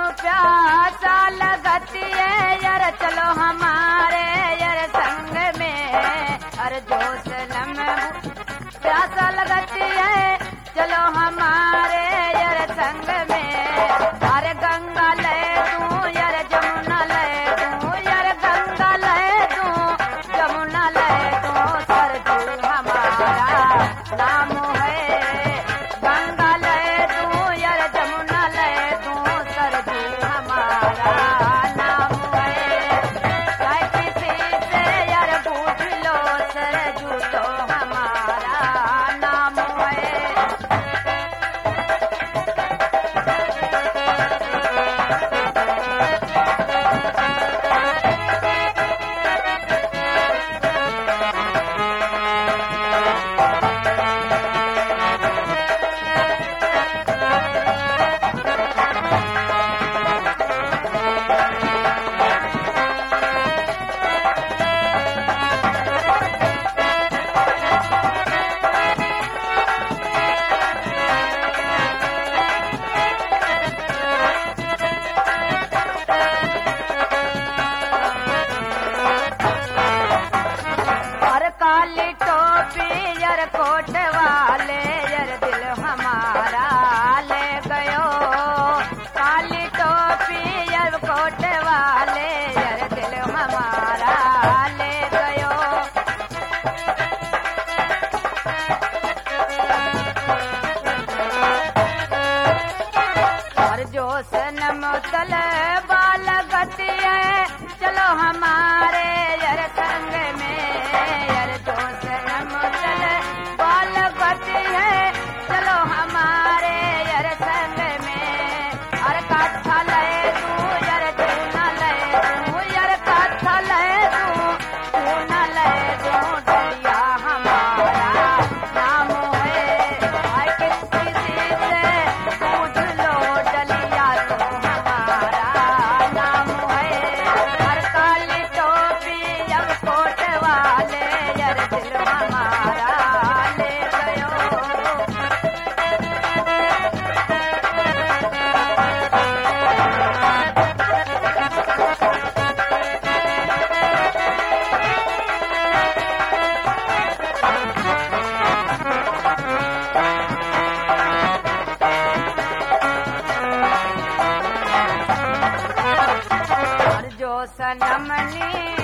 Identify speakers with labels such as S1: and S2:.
S1: प्यासा लगती है यार चलो हमारे यार संग में। अरे जो सनम प्यासा लगती है चलो हमारे यार संग में। अरे गंगा ले दूं यार जमुना ले दूं यार गंगा ले दूं जमुना ले दूं सरजू हमारा नाम है। गंगा ले दूं यार जमुना ले दूं सरजू हमारा नाम है। चाहे किसी से यार पूछ लो सरजू तो हमारा नाम है। काली टोपी यार कोट वाले यार दिल हमारा ले गयो। काली टोपी यार कोट वाले यार दिल हमारा ले गयो। और जो सनम तल बाल गति है चलो हमारे यार संग में। चलो हमारे यार संग में। अरे काठा ले दूं यार चूना ले दूं यार काठा ले दूं चूना ले दूं डलिया हमारा नाम है। आए किसी से पूछ लो डलिया तो हमारा नाम है। हर काली टोपी अब कोट वाले यार दिल हमारा ले गयो। जो सनम नी